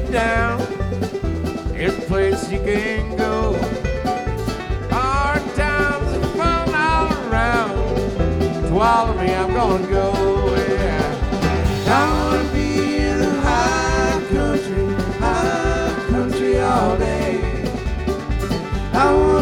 down. It's a place you can go. Hard times are fun all around. Swallow me, I'm gonna go. Yeah. I wanna be in the high country all day. I wanna